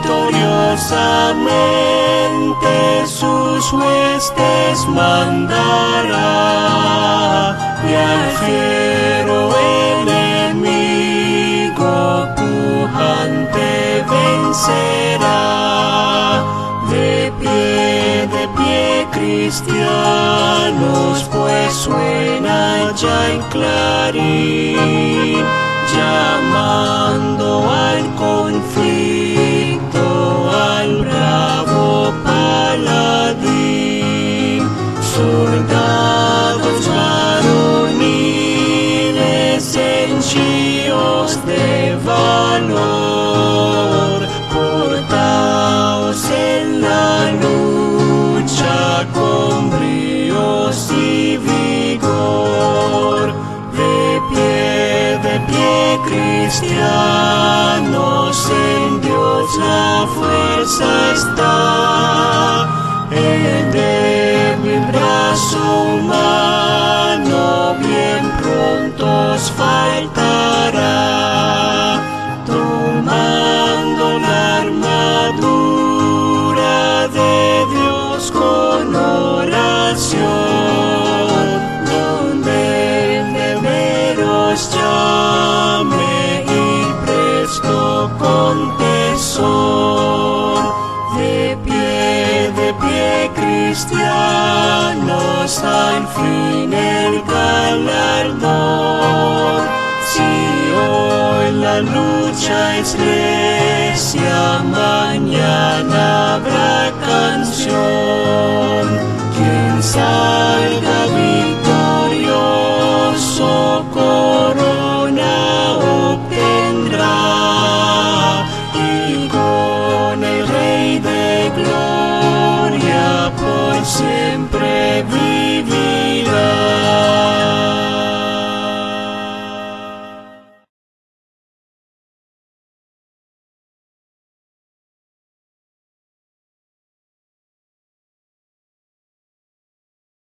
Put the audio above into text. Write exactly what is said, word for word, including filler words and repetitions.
victoriosamente sus huestes mandará, y al fiero enemigo pujante vencerá. De pie, de pie, cristianos, pues suena ya en clarín, llamando al conflicto, al bravo paladín. Soldados varoniles henchidos de valor, portaos en la lucha con bríos y vigor. De pie, de pie, cristianos, en Dios la fuerza está. El débil brazo humano bien pronto os faltará, tomando la armadura de Dios con oración, donde el deberos llame y presto contesón. De pie, de pie, cristianos, al fin el galardón. Si hoy la lucha es recia, mañana habrá canción. Quien salga victorioso